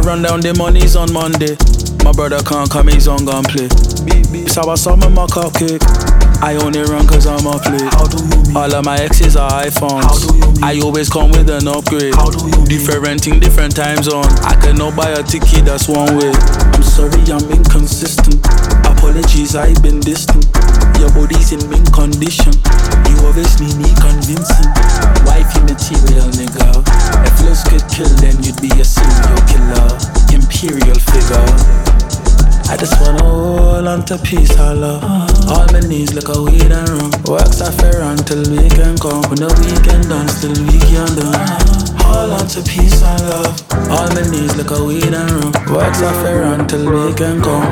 run down the monies on Monday. My brother can't come, he's on gun play. So I saw my cupcake. I only run cause I'm a play. All of my exes are iPhones. I always come with an upgrade. Different different time zone. I cannot buy a ticket, that's one way. I'm sorry, I'm inconsistent. Apologies, I've been distant. Your body's in mint condition. You obviously need convincing. Wifey material, nigga. If looks could kill, then you'd be a serial killer. Imperial figure. I just wanna hold on to peace, I love. All my needs look a weed and rum. Works are fair until weekend come. When the weekend done, still weekend done. Hold on to peace and love. All my needs look a weed and rum. Works are fair until weekend come.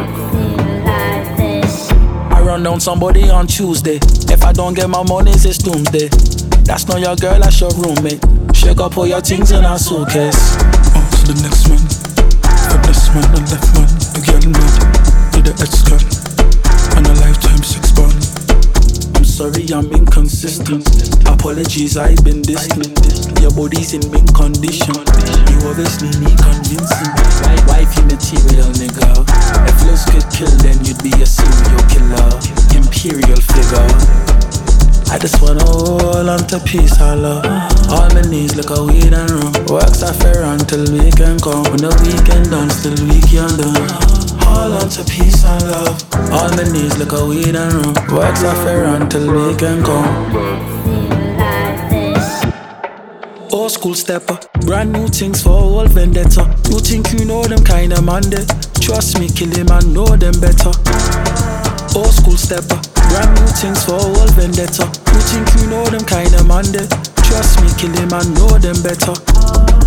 I run down somebody on Tuesday. If I don't get my monies, it's doomsday. That's not your girl, that's your roommate. Shake up all your things in her suitcase. On to the next man. For this man, the left man, the girl mad. Need a head scan and a lifetime 6 bond. I'm sorry, I'm inconsistent. Apologies, I've been distant. Your body's in mint condition. You obviously need convincing. Wifey material, nigga. If looks could kill, then you'd be a serial killer. Imperial figure. I just wanna hold on to peace, I love. All my needs look a weed and rum. Works are fair until weekend come. When the weekend done, still weekend done. Hold on to peace and love. All my needs look a weed and rum. Works are fair until weekend come. Old school stepper, brand new things for old vendetta. You think you know them kinda man there? Trust me, kill him and know them better. Old school stepper, brand new things for old vendetta. You think you know them kinda man there? Trust me, kill him and know them better.